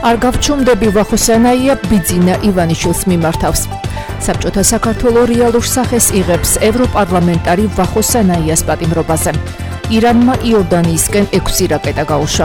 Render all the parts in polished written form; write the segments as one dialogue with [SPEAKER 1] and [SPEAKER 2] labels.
[SPEAKER 1] არ გავჩუმდები ვახოსანაია ბიძინა ივანიშვილს მიმართავს. საბჭოთა საქართველოს რეალურ სახეს იღებს ევროპარლამენტარი ვახოსანაიას პატიმრობაზე. ირანმა იორდანიისკენ 6 რაკეტა გაუშვა.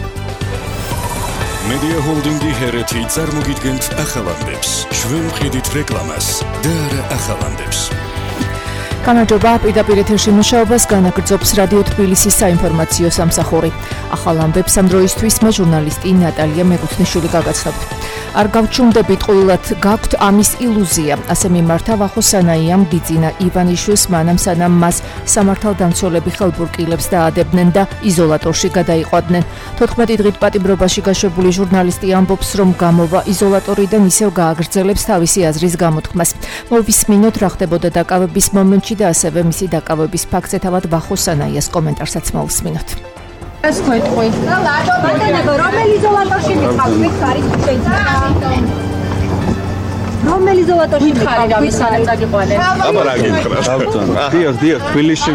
[SPEAKER 2] Media Holding-ი ჰერეთი წარმოგიდგენთ ახალანდებს. ჩვენ ვყიდით რეკლამას და არა ახალანდებს.
[SPEAKER 1] გამარჯობა, პირდაპირ ეთერში მუშაობას განაგრძობს რადიო თბილისის საინფორმაციო სამსახური. ახალ ამბებს ამ დროისთვის მე ჟურნალისტი ნატალია მეგუთნიშვილი გაგაცნობთ. არ გავჩუმდებით ყოლად გაქვთ ამის ილუზია, ასე მიმართა ვახოსანაიამ ბიძინა ივანიშვილს მანამ სანამ მას სამართალდამცველები ხელბურკილებს დაადებდნენ და იზოლატორში გადაიყვანდნენ. 14 დღით პატიმრობაში გაშვებული ჟურნალისტი ამბობს, რომ გამოვა იზოლატორიდან ისევ გააგრძელებს თავისი აზრის გამოთქმას. მოვისმინოთ რა ხდებოდა დაკავების მომენტში და ასევე მისი დაკავების ფაქტზე თავად ვახოსანაიას კომენტარსაც მოვისმინოთ.
[SPEAKER 3] ეს თქვი. ბატონებო, რომელი იზოლატორში მიყავთ? არის შეიძლება. რომელი იზოლატორში მიყავთ?
[SPEAKER 4] აბა რა გიქრა? დიახ, თბილისში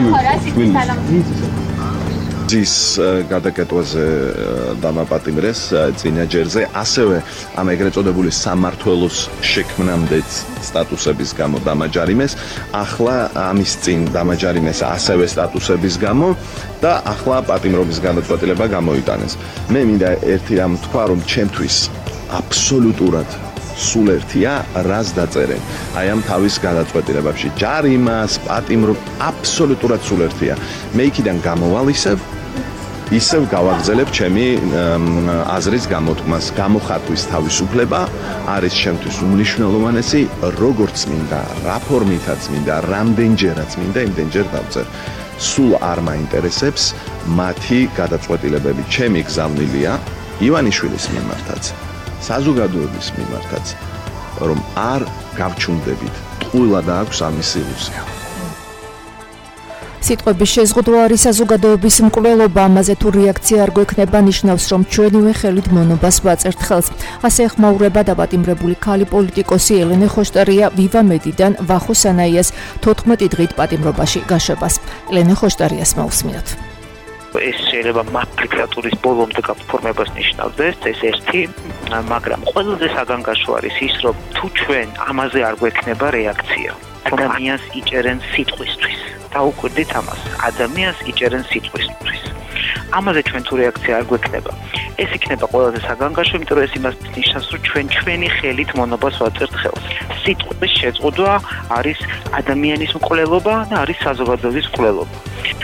[SPEAKER 4] ძის გადაკეტვაზე დამაპატიმრეს წინა ჯერზე, ასევე ამ ეგრეთ წოდებული სამმართველოს შექმნამდე სტატუსების გამო დამაჯარიმეს, ახლა ამის წინ დამაჯარიმეს ასევე სტატუსების გამო და ახლა პატიმრობის გადაწყვეტილება გამოიტანეს. მე მინდა ერთი რამ თქვა, რომ ჩემთვის აბსოლუტურად სულ ერთია რას დაწერენ. აი ამ თავის გადაწყვეტილებებში ჯარიმას, პატიმრობა აბსოლუტურად სულ ერთია. მე იქიდან გამოვალ ისევ გავაგრძელებ ჩემი აზრის გამოთქმას. გამოხატვის თავისუფლება არის ჩემთვის უმნიშვნელოვანესი, როგორც მინდა, რა ფორმითაც მინდა, რამდენჯერაც მინდა, იმდენჯერ დავწერ. სულ არ მაინტერესებს მათი გადაწყვეტილებები. ჩემი გზავნილია ივანიშვილის მიმართაც, საზოგადოების მიმართაც, რომ არ გავჩუმდებით. ტყუილად აქვს ამის ილუზია.
[SPEAKER 1] სიტყვების შეზღუდვა არის საზოგადოების მკვლელობა, ამაზე თუ რეაქცია არ გვექნება, ნიშნავს, რომ ჩვენივე ხელით მონობას ვაწერთ ხელს. ასე ეხმაურება დაპატიმრებული ქალი პოლიტიკოსი ელენე ხოშტარია ვივამედიდან ვახოსანაიას 14 დღით პატიმრობაში გაშვებას. ელენე ხოშტარიას მოვსმინოთ.
[SPEAKER 5] ეს შეიძლება მაფრიკატურის ბოლომდე გაფორმებას ნიშნავდეს, ეს ერთი, მაგრამ ყველაზე საგანგაშო არის ის, რომ თუ ჩვენ ამაზე არ გვექნება რეაქცია, ადამიანს იჭერენ სიტყვისთვის. დაუკვირდით ამას, ადამიანს იჭერენ სიტყვისთვის. ამაზე ჩვენ თუ რეაქცია არ გვექნება, ეს იქნება ყველაზე საგანგაშო, იმიტომ რომ ეს იმას ნიშნავს, რომ ჩვენ ჩვენი ხელით მონობას ვაწერთ ხელს. სიტყვის შეწყვეტა არის ადამიანის მკვლელობა და არის საზოგადოების მკვლელობა.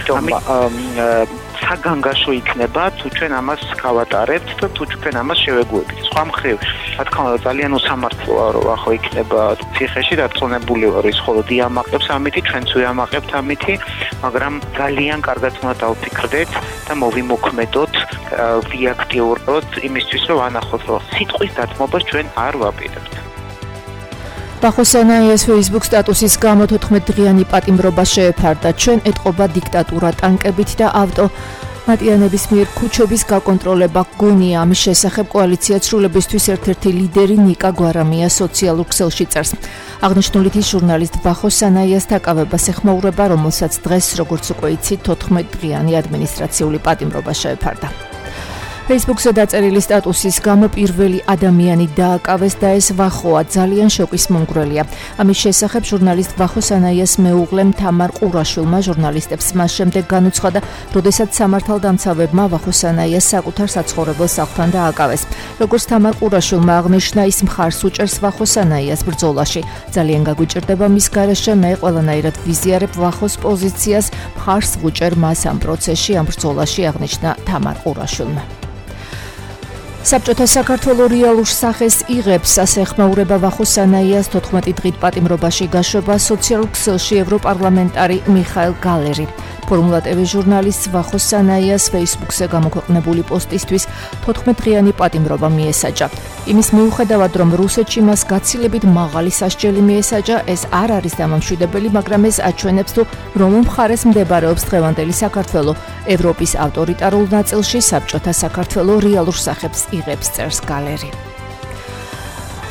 [SPEAKER 5] საგანგაშო იქნება თუ ჩვენ ამას გავატარებთ და თუ ჩვენ ამას შევეგუებით. სხვა მხრივ, რა თქმა უნდა, ძალიან უსამართლოა, რომ ახლა იქნება ციხეში დაწონებული ვარ, ის ხოლო დიამაყებს ამითი, ჩვენც ვიამაყებთ ამითი, მაგრამ ძალიან კარგად უნდა დავფიქრდეთ და მოვიმოქმედოთ, ვიაქტიუროთ იმისთვის, რომ ვანახოთ, რომ სიტყვის დათმობას ჩვენ არ ვაპირებთ.
[SPEAKER 1] ვახოსანაიას Facebook სტატუსის გამო 14 დღიანი პატიმრობა შეეფარდა. ჩვენ ეტყობა დიქტატურა ტანკებით და ავტომატიანების მიერ ქუჩების გაკონტროლება გონია. ამის შესახებ კოალიცია ცრულებისთვის ერთ-ერთი ლიდერი ნიკა გვარამია სოციალურ ქსელში წერს. აღნიშნულით ის ჟურნალისტ ვახოსანაიას დაკავებას ეხმაურება, რომელსაც დღეს, როგორც უკვე იცით, 14 დღიანი ადმინისტრაციული პატიმრობა შეეფარდა. Facebook-ზე დაწერილი სტატუსის გამო პირველი ადამიანი დააკავეს და ეს ვახოა, ძალიან შოკის მომგვრელია. ამის შესახებ ჟურნალისტ ვახოსანაიას მეუღლემ თამარ ყურაშვილმა ჟურნალისტებს მას შემდეგ განუცხადა, როდესაც სამართალდამცავებმა ვახოსანაიას საკუთარ საცხოვრებელ სახლთან დააკავეს. როგორც თამარ ყურაშვილმა აღნიშნა, ის მხარს უჭერს ვახოსანაიას ბრძოლაში. ძალიან გაგვიჭირდება მის გარეშე, მე ყველანაირად ვიზიარებ ვახოს პოზიციას, მხარს ვუჭერ მას ამ პროცესში, ამ ბრძოლაში, აღნიშნა თამარ ყურაშვილმა. საბჭოთა საქართველოს რეალურ სახეს იღებს, ასე ეხმაურება ვახოსანაიას 14 დღით პატიმრობაში გაშვება სოციალურ ქსელში ევროპარლამენტარი მიხაილ გალერი. ფორმულა TV ჟურნალისტ ვახოსანაიას Facebook-ზე გამოქვეყნებული პოსტისთვის 14 დღიანი პატიმრობა მიესაჯა. იმის მიუხედავად, რომ რუსეთში მას გაცილებით მაღალი სასჯელი მიესაჯა, ეს არ არის დამამშვიდებელი, მაგრამ ეს აჩვენებს თუ რომ მხარეს მდებარეობს დღევანდელი საქართველო. ევროპის ავტორიტარულ ნაწილში საბჭოთა საქართველოს რეალურ სახებს იღებს, წერს გალერი.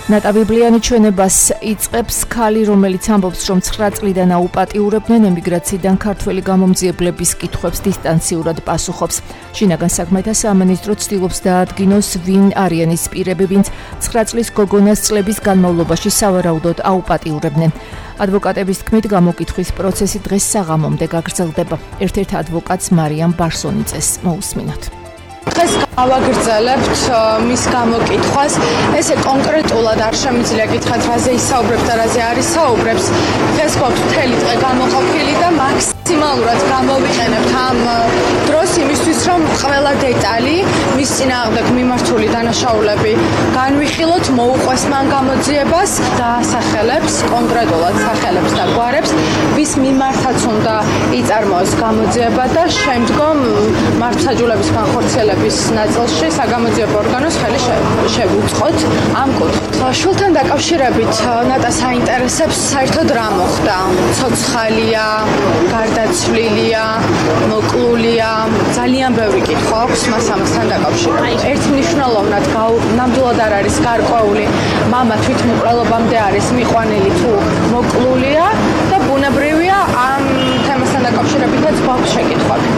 [SPEAKER 1] ნატავიბლიანი ჩვენებას იწყებს ქალი, რომელიც ამბობს, რომ 9 წლიდან აუპატიურებდნენ ემიგრაციიდან ქართველი გამომძიებლების კითხვებს დისტანციურად პასუხობს. შინაგან საქმეთა სამინისტრო ცდილობს დაადგინოს, ვინ არიან ის პირები, ვინც 9 წლის გოგონას წლების განმავლობაში სავარაუდოდ აუპატიურებდნენ. ადვოკატების თქმით, გამოკითხვის პროცესი დღეს საღამომდე გაგრძელდება. ერთ-ერთ ადვოკატს მარიამ ბარსონიძეს მოусმინოთ.
[SPEAKER 6] დღეს გავაგრძელებთ მის გამოკითხვას. ესე კონკრეტულად არ შემიძლია გითხრათ, რაზე ისაუბრებს და რაზე არ ისაუბრებს. დღეს გვაქვს მთელი დღე გამოყოფილი და მაქსიმალურად გამოვიყენებთ ამ დროს იმისთვის, რომ ყველა დეტალი მის წინააღმდეგ მიმართული დანაშაულები განვიხილოთ, მოუყვეს მან გამოძიებას და სახელებს, კონკრეტულად სახელებს და გვარებს, ვის მიმართაც უნდა იწარმოოს გამოძიება და შემდგომ მართლმსაჯულების განხორციელების ნაწილში საგამოძიებო ორგანოს ხელი შევუწყოთ ამ კუთხით. შულთან დაკავშირებით ნატას აინტერესებს საერთოდ რა მოხდა. ცოცხალია, გარდაცვლილია, მოკლულია, ძალიან ბევრი კითხვა აქვს მას ამასთან დაკავშირებით. ერთმნიშვნელოვნად ნამდვილად არ არის გარკვეული, მამა თვითმკვლელობამდე არის მიყვანილი თუ მოკლულია და ბუნებრივია ამ თემასთან დაკავშირებითაც გვაქვს შეკითხვები.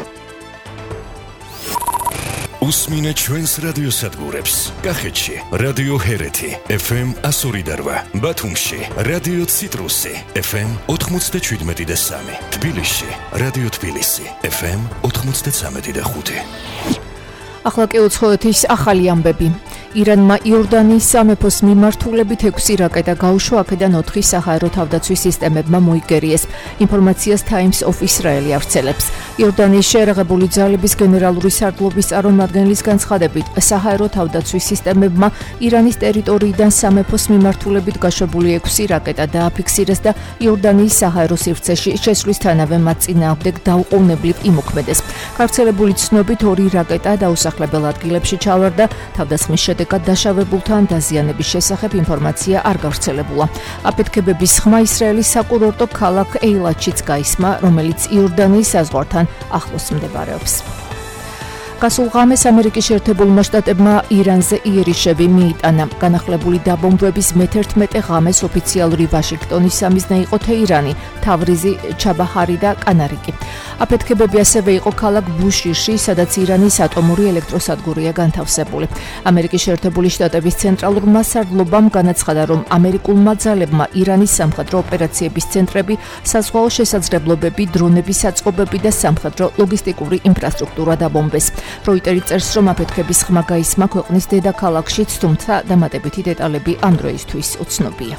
[SPEAKER 2] უსმინეთ ჩვენს რადიოსადგურებს. კახეთში რადიო ჰერეთი FM 102.8, ბათუმში რადიო ციტრუსი FM 97.3, თბილისში რადიო თბილისი FM 93.5.
[SPEAKER 1] ახლა კი უცხოეთის ახალი ამბები. ირანმა იორდანიის სამეფოს მიმართულებით 6 რაკეტა გაუშვა, აქედან 4 საჰაერო თავდაცვის სისტემებმა მოიგერიეს. ინფორმაციას Times of Israel ავრცელებს. იორდანიის შეერაღებული ძალების გენერალური სარდლობის წარმომადგენლის განცხადებით, საჰაერო თავდაცვის სისტემებმა ირანის ტერიტორიიდან სამეფოს მიმართულებით გაშვებული 6 რაკეტა დააფიქსირეს და იორდანიის საჰაერო სივრცეში შესვლისთანავე მათ წინააღმდეგ დაუყოვნებლივ იმოქმედეს. გავრცელებული ცნობით 2 რაკეტა დაუსახლებელ ადგილებში ჩავარდა, თავდასხმის შედეგად დაშავებულთან დაზიანების შესახებ ინფორმაცია არ გავრცელებულა. აფეთქებების ხმა ისრაელის საკურორტო ქალაქ ეილატშიც გაისმა, რომელიც იორდანიის საზღვართან ახლოს მდებარეობს. გასულ ღამეს ამერიკის შეერთებულმა შტატებმა ირანზე იერიშები მიიტანა. განახლებული დაბომბვების მე-11 ღამეს ოფიციალური ვაშინგტონის სამიზნე იყო თეირანი, თავრიზი, ჩაბაჰარი და კანარიკი. აფეთქებები ასევე იყო ქალაქ ბუშირში, სადაც ირანის ატომური ელექტროსადგურია განთავსებული. ამერიკის შეერთებული შტატების ცენტრალურმა სარდლობამ განაცხადა, რომ ამერიკულმა ძალებმა ირანის სამხედრო ოპერაციების ცენტრები, საზღვაო შესაძლებლობები, დრონების საწყობები და სამხედრო ლოგისტიკური ინფრასტრუქტურა დაბომბეს. როიტერი წერს, რომ აფეთქების ხმა გაისმა ქვეყნის დედაქალაქშიც, თუმცა დამატებითი დეტალები ამ დროისთვის უცნობია.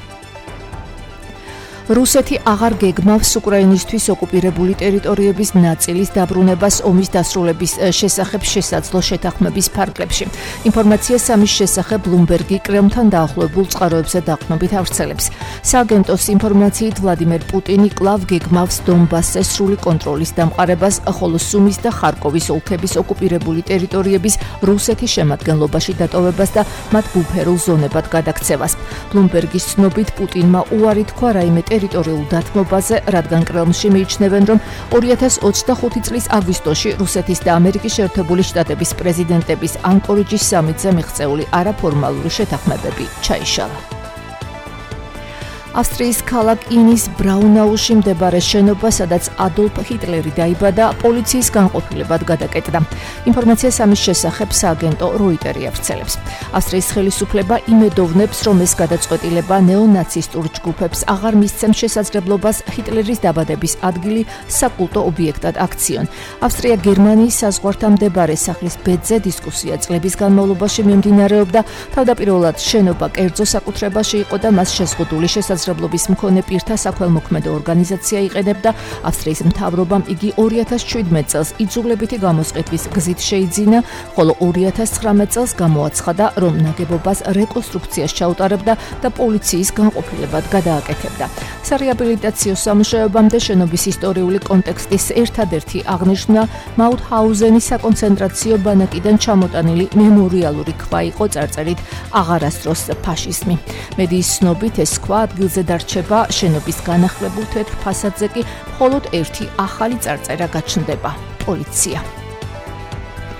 [SPEAKER 1] რუსეთი აღარ გეგმავს უკრაინისთვის ოკუპირებული ტერიტორიების ნაწილის დაბრუნებას ომის დასრულების შესახებ შესაძლო შეთანხმების ფარგლებში. ინფორმაციას ამის შესახებ ბლუმბერგი კრემლთან დაახლოებულ წყაროებზე დაყრდნობით ავრცელებს. სააგენტოს ინფორმაციით ვლადიმერ პუტინი კვლავ გეგმავს დონბასზე სრული კონტროლის დამყარებას, ხოლო სუმის და ხარკოვის ოლქების ოკუპირებული ტერიტორიების რუსეთის შემადგენლობაში დატოვებას და მათ ბუფერულ ზონებად გადაქცევას. ბლუმბერგის ცნობით პუტინმა უარი თქვა რაიმე ტერიტორიულ დათმობაზე, რადგან კრემლში მიიჩნევენ, რომ 2025 წლის აგვისტოში რუსეთის და ამერიკის შეერთებული შტატების პრეზიდენტების ანკორიჯის სამიტზე მიღწეული არაფორმალური შეთანხმებები ჩაიშალა. ავსტრიის ქალაქ ინის ბრაუნაუში მდებარე შენობა, სადაც ადოლფ ჰიტლერი დაიბადა, პოლიციის განყოფილებად გადაკეტდა. ინფორმაციას ამის შესახებ სააგენტო როიტერი ავრცელებს. ავსტრიის ხელისუფლება იმედოვნებს, რომ ეს გადაწყვეტილება ნეონაცისტურ ჯგუფებს აღარ მისცემს შესაძლებლობას ჰიტლერის დაბადების ადგილი საკულტო ობიექტად აქციონ. ავსტრია გერმანიის საზღვართან მდებარე სახლის ბედზე დისკუსია წლების განმავლობაში მიმდინარეობდა, თავდაპირველად შენობა კერძო საკუთრებაში იყო და მას შეზღუდული შესაძლებლობის მქონე პირთა საქველმოქმედო ორგანიზაცია იყენებდა. ავსტრიის მთავრობამ იგი 2017 წელს იძულებითი გამოსყიდვის გზით შეიძინა, ხოლო 2019 წელს გამოაცხადა, რომ ნაგებობას რეკონსტრუქციას ჩაუტარებდა და პოლიციის განყოფილებად გადააკეთებდა. სარეაბილიტაციო სამუშაოებამდე შენობის ისტორიული კონტექსტის ერთადერთი აღნიშვნა მაუთჰაუზენის საკონცენტრაციო ბანაკიდან ჩამოტანილი მემორიალური ქვა იყო წარწერით „აღარასდროს ფაშიზმი“. მედიის ცნობით ეს ქვა ადგილზე დარჩება, შენობის განახლებულ თეთრ ფასადზე კი მხოლოდ ერთი ახალი წარწერა გაჩნდება. პოლიცია.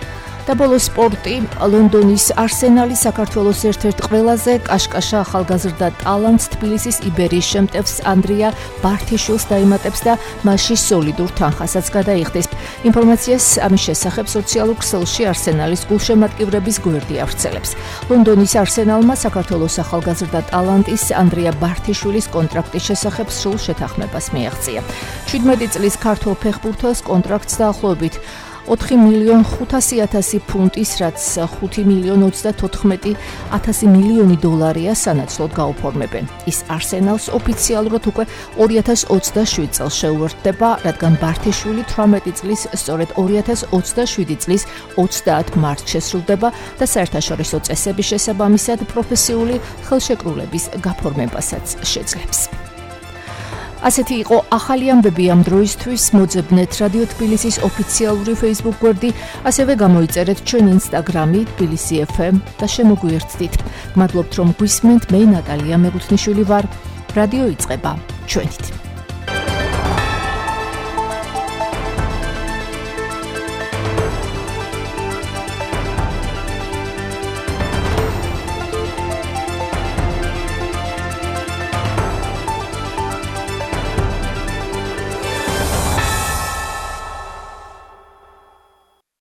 [SPEAKER 1] და ბოლოს სპორტი. ლონდონის არსენალი საქართველოს ერთ-ერთ ყველაზე კაშკაშა ახალგაზრდა ტალანტს თბილისის იბერიის შემტევს ანდრია ბართიშვილს დაემატებს და მასში სოლიდურ თანხასაც გადაიხდის. ინფორმაციას ამის შესახებ სოციალურ ქსელში არსენალის გულშემატკივრების გვერდი ავრცელებს. ლონდონის არსენალმა საქართველოს ახალგაზრდა ტალანტის ანდრია ბართიშვილის კონტრაქტის შესახებ სრულ შეთანხმებას მიაღწია. 17 წლის ქართველ ფეხბურთელს კონტრაქტს დაახლოებით 4.500.000 ფუნტის, რაც 5.034.000 მილიონი დოლარია სანაცვლოდ გაუფორმებენ. ის არსენალს ოფიციალურად უკვე 2027 წელს შეუერთდება, რადგან ბართიშვილი 18 წლის, სწორედ 2027 წლის 30 მარტს შესრულდება და საერთაშორისო წესების შესაბამისად პროფესიული ხელშეკრულების გაფორმებასაც შეძლებს. ასეთი იყო ახალი ამბები ამ დროისთვის. მოძებნეთ რადიო თბილისის ოფიციალური Facebook გვერდი, ასევე გამოიწერეთ ჩვენ Instagram-ი თბილისი FM და შემოგვიერთდით. მადლობთ რომ გვისმენთ. მე ნატალია მეგუთნიშვილი ვარ. რადიო იწყება ჩვენით.